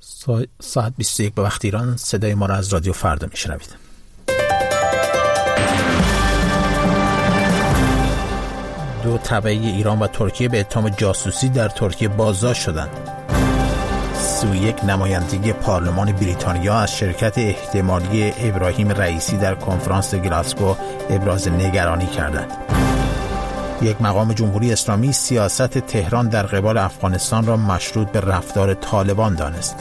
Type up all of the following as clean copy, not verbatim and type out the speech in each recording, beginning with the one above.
ساعت 21 به وقت ایران. صدای ما را از رادیو فردا میشنوید. دو تبعه ایران و ترکیه به اتهام جاسوسی در ترکیه بازداشت شدند. 31 نمایندگی پارلمان بریتانیا از شرکت احتمالی ابراهیم رئیسی در کنفرانس گلاسگو ابراز نگرانی کردند. یک مقام جمهوری اسلامی سیاست تهران در قبال افغانستان را مشروط به رفتار طالبان دانست.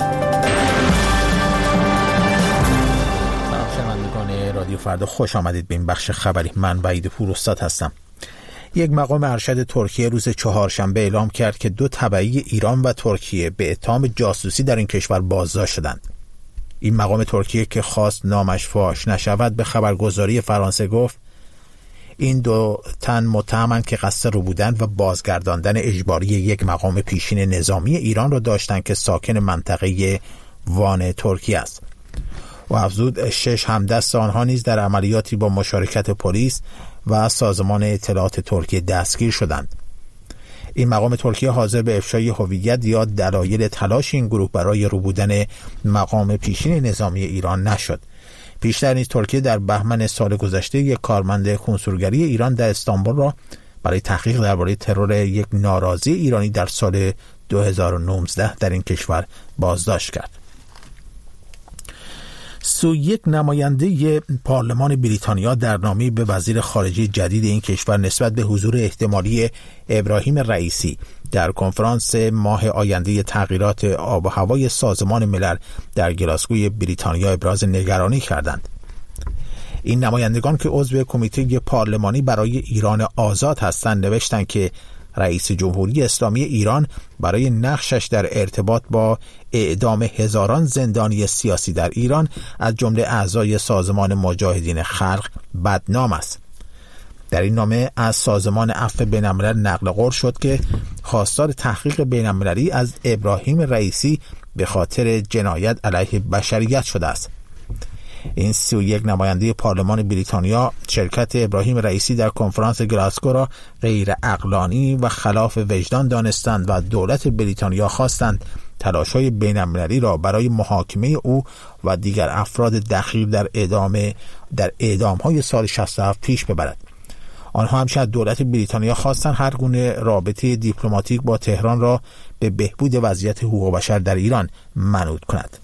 سلام شنوندگان رادیو فردا، خوش آمدید به این بخش خبری. من وحید پوراستاد هستم. یک مقام ارشد ترکیه روز چهارشنبه اعلام کرد که دو تبعه ایران و ترکیه به اتهام جاسوسی در این کشور بازداشت شدند. این مقام ترکیه که خواست نامش فاش نشود به خبرگزاری فرانسه گفت این دو تن متهمند که قصد ربودن و بازگرداندن اجباری یک مقام پیشین نظامی ایران را داشتند که ساکن منطقه وان ترکیه است. و افزود 6 همدست آنها نیز در عملیاتی با مشارکت پلیس و سازمان اطلاعات ترکیه دستگیر شدند. این مقام ترکیه حاضر به افشای هویت یا دلایل تلاش این گروه برای ربودن مقام پیشین نظامی ایران نشد. پیشتر نیز ترکیه در بهمن سال گذشته یک کارمند کنسولگری ایران در استانبول را برای تحقیق درباره ترور یک ناراضی ایرانی در سال 2019 در این کشور بازداشت کرد. 31 نماینده پارلمان بریتانیا در نامه‌ای به وزیر خارجه جدید این کشور نسبت به حضور احتمالی ابراهیم رئیسی در کنفرانس ماه آینده تغییرات آب و هوای سازمان ملل در گلاسگوی بریتانیا ابراز نگرانی کردند. این نمایندگان که عضو کمیته پارلمانی برای ایران آزاد هستند نوشتند که رئیس جمهوری اسلامی ایران برای نقشش در ارتباط با اعدام هزاران زندانی سیاسی در ایران از جمله اعضای سازمان مجاهدین خلق بدنام است. در این نامه از سازمان عفو بین‌الملل نقل قول شد که خواستار تحقیق بین‌المللی از ابراهیم رئیسی به خاطر جنایت علیه بشریت شده است. این 31 نماینده پارلمان بریتانیا شرکت ابراهیم رئیسی در کنفرانس گلاسگو را غیر عقلانی و خلاف وجدان دانستند و دولت بریتانیا خواستند تلاش‌های بین‌المللی را برای محاکمه او و دیگر افراد دخیل در اعدام‌های سال 67 پیش ببرد. آنها همچنین از دولت بریتانیا خواستند هر گونه رابطه دیپلماتیک با تهران را به بهبود وضعیت حقوق بشر در ایران منوط کند.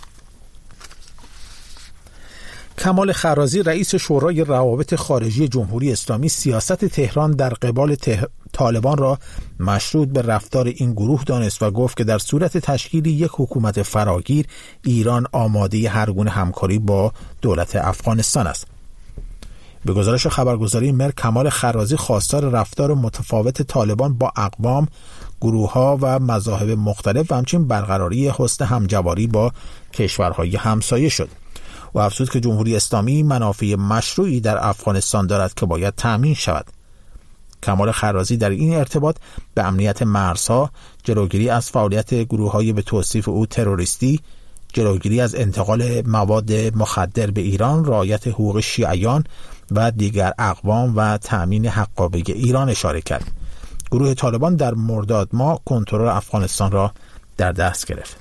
کمال خرازی رئیس شورای روابط خارجی جمهوری اسلامی سیاست تهران در قبال طالبان را مشروط به رفتار این گروه دانست و گفت که در صورت تشکیل یک حکومت فراگیر ایران آماده هر گونه همکاری با دولت افغانستان است. به گزارش خبرگزاری مر، کمال خرازی خواستار رفتار متفاوت طالبان با اقوام، گروه‌ها و مذاهب مختلف و همچنین برقراری حسن همجواری با کشورهای همسایه شد و افزود که جمهوری اسلامی منافع مشروعی در افغانستان دارد که باید تأمین شود. کمال خرازی در این ارتباط به امنیت مرزها، جلوگیری از فعالیت گروه‌های به توصیف او تروریستی، جلوگیری از انتقال مواد مخدر به ایران، رعایت حقوق شیعیان و دیگر اقوام و تأمین حقابه ایران اشاره کرد. گروه طالبان در مرداد ماه کنترل افغانستان را در دست گرفت.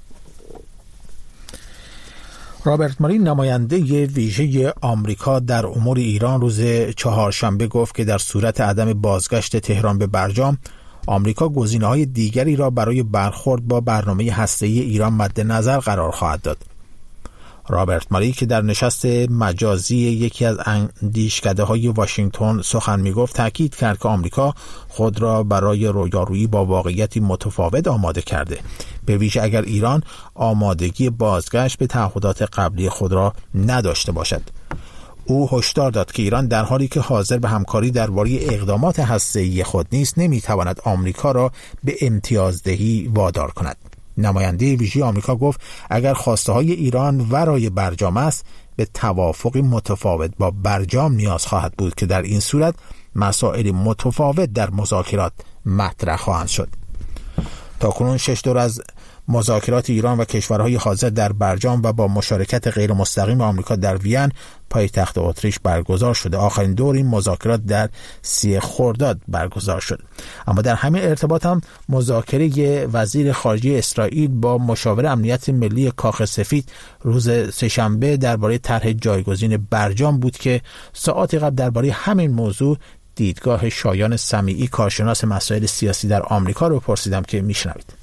رابرت ماری نماینده ویژه آمریکا در امور ایران روز چهارشنبه گفت که در صورت عدم بازگشت تهران به برجام، آمریکا گزینه‌های دیگری را برای برخورد با برنامه هسته‌ای ایران مد نظر قرار خواهد داد. رابرت ماری که در نشست مجازی یکی از اندیشکده‌های واشنگتن سخن می‌گفت، تاکید کرد که آمریکا خود را برای رویارویی با واقعیتی متفاوت آماده کرده، به ویژه اگر ایران آمادگی بازگشت به تعهدات قبلی خود را نداشته باشد. او هشدار داد که ایران در حالی که حاضر به همکاری درباره اقدامات هسته‌ای خود نیست، نمی‌تواند آمریکا را به امتیازدهی وادار کند. نماینده ویژه آمریکا گفت اگر خواسته‌های ایران ورای برجام است، به توافقی متفاوت با برجام نیاز خواهد بود که در این صورت مسائل متفاوت در مذاکرات مطرح خواهند شد. تاکنون 6 دور از مذاکرات ایران و کشورهای حاضر در برجام و با مشارکت غیر مستقیم آمریکا در وین پایتخت اتریش برگزار شده. آخرین دور این مذاکرات در 30 خرداد برگزار شد. اما در همین ارتباط هم مذاکره وزیر خارجه اسرائیل با مشاور امنیت ملی کاخ سفید روز سه‌شنبه درباره طرح جایگزین برجام بود که ساعاتی قبل درباره همین موضوع دیدگاه شایان سمیعی کارشناس مسائل سیاسی در آمریکا رو پرسیدم که میشنوید.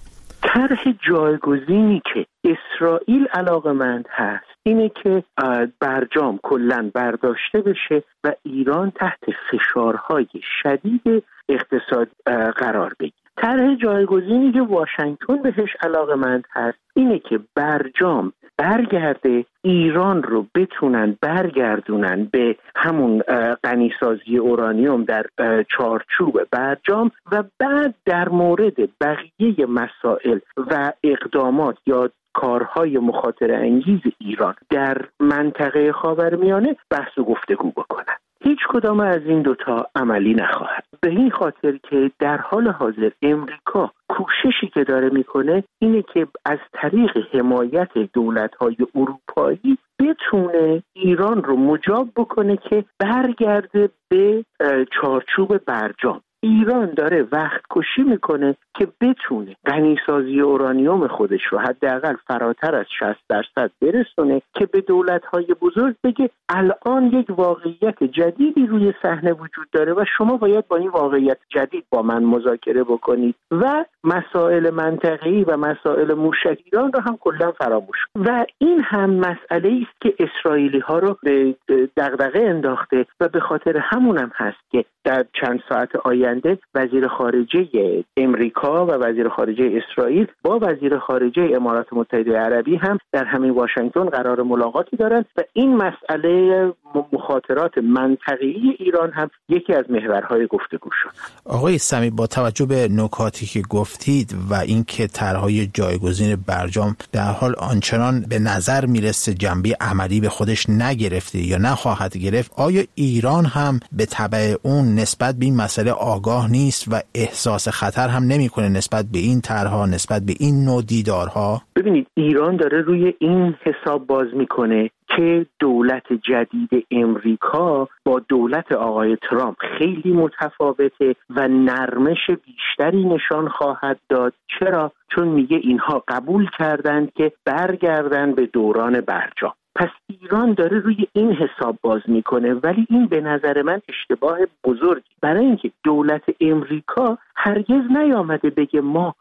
طرح جایگزینی که اسرائیل علاقمند هست اینه که برجام کلاً برداشته بشه و ایران تحت فشارهای شدید اقتصاد قرار بگیره. طرح جایگزینی که واشنگتن بهش علاقمند هست اینه که برجام برگرده، ایران رو بتونن برگردونن به همون غنیسازی اورانیوم در چارچوب برجام و بعد در مورد بقیه مسائل و اقدامات یا کارهای مخاطره انگیز ایران در منطقه خاورمیانه بحث و گفتگو بکنن. هیچ کدام از این دوتا عملی نخواهد، به این خاطر که در حال حاضر امریکا کوششی که داره میکنه اینه که از طریق حمایت دولت‌های اروپایی بتونه ایران رو مجاب بکنه که برگرده به چارچوب برجام. ایران داره وقت کشی میکنه که بتونه غنیسازی اورانیوم خودش رو حداقل فراتر از 60% برسونه که به دولت‌های بزرگ بگه الان یک واقعیت جدیدی روی صحنه وجود داره و شما باید با این واقعیت جدید با من مذاکره بکنید و مسائل منطقه‌ای و مسائل موشک ایران رو هم کلا فراموش کنید. و این هم مسئله است که اسرائیلی‌ها رو به دغدغه انداخته و به خاطر همون هم هست که در چند ساعت آینده وزیر خارجه امریکا و وزیر خارجه اسرائیل با وزیر خارجه امارات متحده عربی هم در همین واشنگتن قرار ملاقاتی دارند و این مسئله مخاطرات منطقه‌ای ایران هم یکی از محورهای گفتگو شد. آقای سمیع، با توجه به نکاتی که گفتید و اینکه طرحهای جایگزین برجام در حال آنچنان به نظر میرسه جنبه عملی به خودش نگرفته یا نخواهد گرفت، آیا ایران هم به تبع اون نسبت به این مسئله آگاه نیست و احساس خطر هم نمیکنه نسبت به این طرحها، نسبت به این نوع دیدارها؟ ببینید، ایران داره روی این حساب باز میکنه که دولت جدید امریکا با دولت آقای ترامپ خیلی متفاوته و نرمش بیشتری نشان خواهد داد. چرا؟ چون میگه اینها قبول کردند که برگردن به دوران برجام. پس ایران داره روی این حساب باز میکنه، ولی این به نظر من اشتباه بزرگی، برای اینکه دولت امریکا هرگز نیامده بگه ما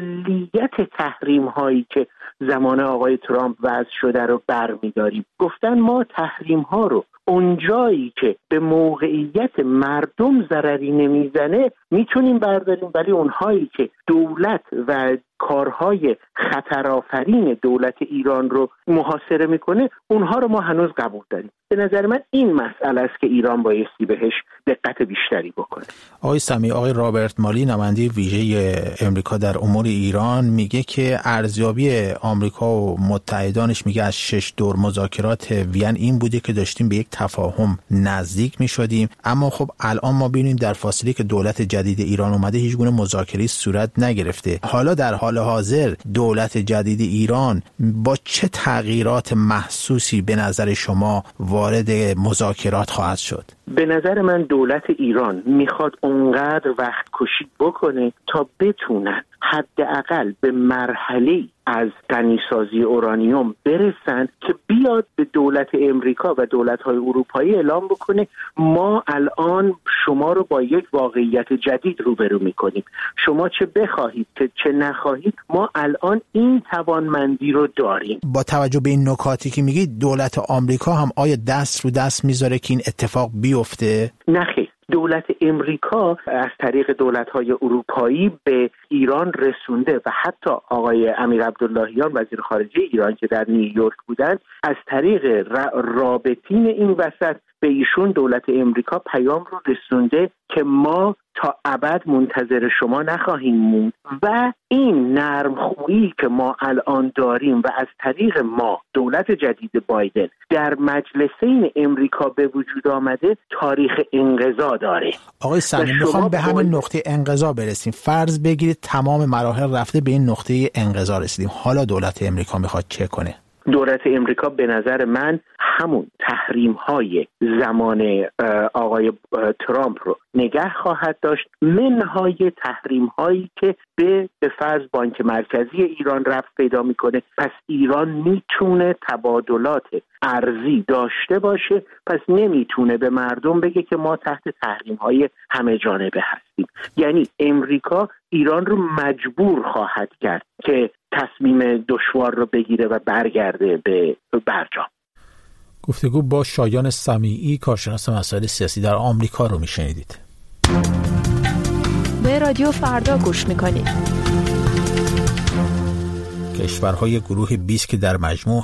کلیت تحریم هایی که زمان آقای ترامپ وضع شده رو برمیداریم. گفتن ما تحریم ها رو اونجایی که به موقعیت مردم ضرری نمیزنه میتونیم برداریم، ولی اونهایی که دولت و کارهای خطرآفرین دولت ایران رو محاصره میکنه اونها رو ما هنوز قبول داریم. به نظر من این مسئله است که ایران بایستی بهش دقت بیشتری بکنه. آقای سمیع، آقای رابرت مالی نماینده ویژه امریکا در امور ایران میگه که ارزیابی آمریکا و متحدانش میگه از 6 دور مذاکرات وین این بوده که داشتیم به یک تفاهم نزدیک میشدیم، اما خب الان ما ببینیم در فاصله که دولت جدید ایران اومده هیچ گونه مذاکره صورت نگرفته. حالا در حال حاضر دولت جدید ایران با چه تغییرات محسوسی به نظر شما وارد مذاکرات خواهد شد؟ به نظر من دولت ایران میخواد اونقدر وقت کشی بکنه تا بتونن حداقل به مرحله از غنیسازی اورانیوم برسن که بیاد به دولت امریکا و دولت‌های اروپایی اعلام بکنه ما الان شما رو با یک واقعیت جدید روبرو می‌کنیم. شما چه بخواهید چه نخواهید ما الان این توانمندی رو داریم. با توجه به این نکاتی که میگید دولت آمریکا هم آیا دست رو دست میذاره که این اتفاق بیفته؟ نه خیر. دولت امریکا از طریق دولت‌های اروپایی به ایران رسونده و حتی آقای امیر عبداللهیان وزیر خارجه ایران که در نیویورک بودند از طریق رابطین این وسط به ایشون دولت امریکا پیام رو رسونده که ما تا ابد منتظر شما نخواهیم موند و این نرمخویی که ما الان داریم و از طریق ما دولت جدید بایدن در مجلسین امریکا به وجود آمده تاریخ انقضا داره. آقای سمی میخوام به همین نقطه انقضا برسیم. فرض بگیرید تمام مراحل رفته به این نقطه انقضا رسیدیم، حالا دولت امریکا میخواد چه کنه؟ دولت امریکا به نظر من همون تحریم‌های زمان آقای ترامپ رو نگه خواهد داشت، منهای تحریم‌هایی که به فرض بانک مرکزی ایران رفت پیدا میکنه. پس ایران میتونه تبادلات ارزی داشته باشه، پس نمیتونه به مردم بگه که ما تحت تحریم‌های همه جانبه هستیم. یعنی امریکا ایران رو مجبور خواهد کرد که تصمیم دشوار رو بگیره و برگرده به برجام. گفتگو با شایان سمیعی، کارشناس مسائل سیاسی در آمریکا رو میشنیدید. به رادیو فردا گوش میکنید. کشورهای گروه 20 که در مجموع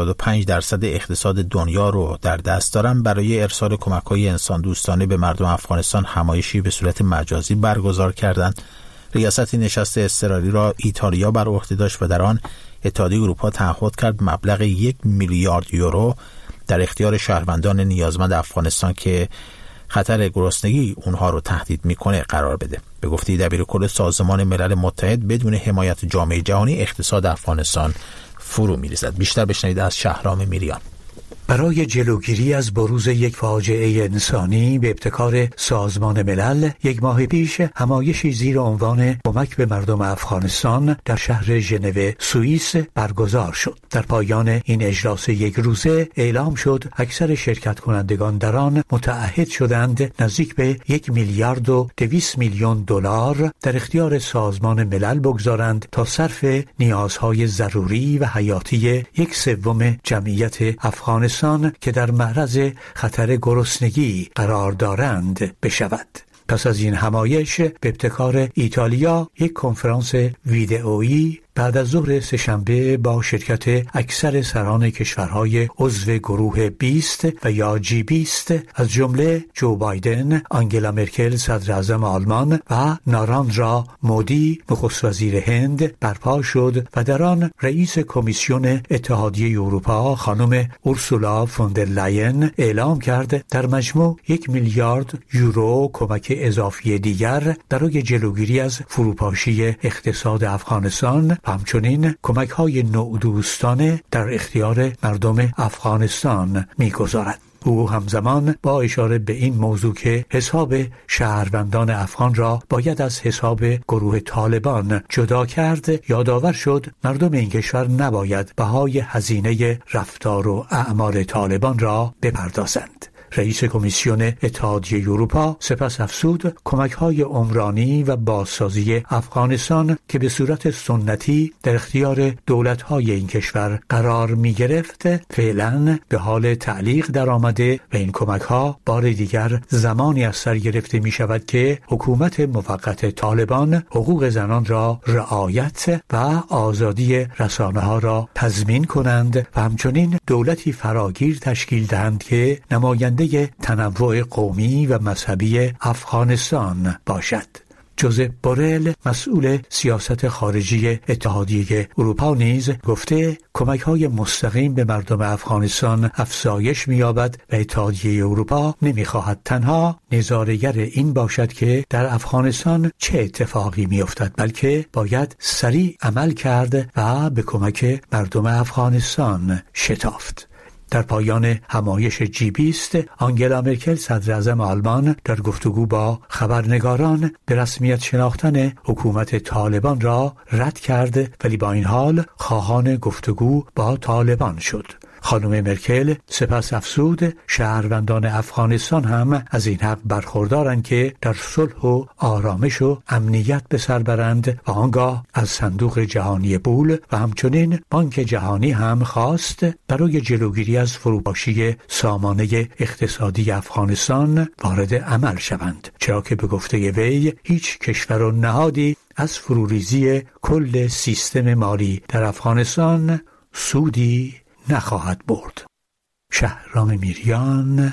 85% اقتصاد دنیا رو در دست دارن برای ارسال کمک‌های انسان دوستانه به مردم افغانستان همایشی به صورت مجازی برگزار کردند. ریاست نشست اضطراری را ایتالیا بر عهده داشت و در آن اتحادیه اروپا تعهد کرد مبلغ 1 میلیارد یورو در اختیار شهروندان نیازمند افغانستان که خطر گرسنگی اونها رو تهدید میکنه قرار بده. به گفته دبیرکل سازمان ملل متحد بدون حمایت جامعه جهانی اقتصاد افغانستان فرو میریزد. بیشتر بشنوید از شهرام میریان. برای جلوگیری از بروز یک فاجعه انسانی به ابتکار سازمان ملل، 1 ماه پیش همایشی زیر عنوان کمک به مردم افغانستان در شهر ژنو سوئیس برگزار شد. در پایان این اجلاس 1 روزه اعلام شد اکثر شرکت کنندگان در آن متعهد شدند نزدیک به 1 میلیارد و 200 میلیون دلار در اختیار سازمان ملل بگذارند تا صرف نیازهای ضروری و حیاتی 1/3 جمعیت افغانستان که در معرض خطر گرسنگی قرار دارند بشود. پس از این همایش به ابتکار ایتالیا 1 کنفرانس ویدئویی بعد از ظهر سه‌شنبه با شرکت اکثر سران کشورهای عضو گروه 20 و یا G20 از جمله جو بایدن، آنگلا مرکل صدر اعظم آلمان و ناراندرا مودی نخست وزیر هند برپا شد و در آن رئیس کمیسیون اتحادیه اروپا خانم اورسولا فوندر لاین اعلام کرد در مجموع 1 میلیارد یورو کمک اضافی دیگر برای جلوگیری از فروپاشی اقتصاد افغانستان و همچنین کمک‌های نوع‌دوستانه در اختیار مردم افغانستان می‌گذارد. او همزمان با اشاره به این موضوع که حساب شهروندان افغان را باید از حساب گروه طالبان جدا کرد یادآور شد مردم این کشور نباید بهای هزینه رفتار و اعمال طالبان را بپردازند. رئیس کمیسیون اتحادیه اروپا سپس افزود کمک‌های عمرانی و بازسازی افغانستان که به صورت سنتی در اختیار دولت‌های این کشور قرار می‌گرفت فعلاً به حال تعلیق درآمده و این کمک‌ها بار دیگر زمانی از سر گرفته می‌شود که حکومت موقت طالبان حقوق زنان را رعایت و آزادی رسانه‌ها را تضمین کنند و همچنین دولتی فراگیر تشکیل دهند که نماینده تنوع قومی و مذهبی افغانستان باشد. جوزپ بورل مسئول سیاست خارجی اتحادیه اروپا نیز گفته کمک‌های مستقیم به مردم افغانستان افزایش می‌یابد و اتحادیه اروپا نمی‌خواهد تنها نظاره‌گر این باشد که در افغانستان چه اتفاقی می‌افتد، بلکه باید سریع عمل کرد و به کمک مردم افغانستان شتافت. در پایان همایش G20 آنگلا مرکل صدر اعظم آلمان در گفتگو با خبرنگاران به رسمیت شناختن حکومت طالبان را رد کرد ولی با این حال خواهان گفتگو با طالبان شد. خانم مرکل سپس افزود شهروندان افغانستان هم از این حق برخوردارند که در صلح و آرامش و امنیت به سر برند و آنگاه از صندوق جهانی پول و همچنین بانک جهانی هم خواست برای جلوگیری از فروپاشی سامانه اقتصادی افغانستان وارد عمل شوند، چرا که به گفته وی هیچ کشور و نهادی از فروریزی کل سیستم مالی در افغانستان سودی نخواهد برد. شهرام میریان،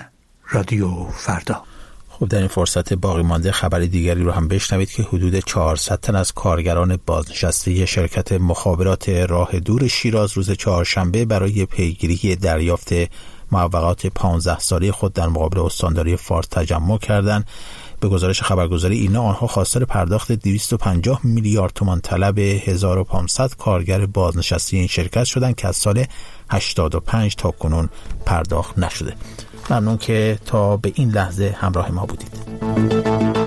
رادیو فردا. خب در این فرصت باقی مانده خبر دیگری رو هم بشنوید که حدود 400 تن از کارگران بازنشسته شرکت مخابرات راه دور شیراز روز چهارشنبه برای پیگیری دریافت معوقات 15 ساله خود در مقابل استانداری فارس تجمع کردند. به گزارش خبرگزاری اینا آنها خواستار پرداخت 250 میلیارد تومان طلب 1500 کارگر بازنشسته این شرکت شدند که از سال 85 تا کنون پرداخت نشده. ممنون که تا به این لحظه همراه ما بودید.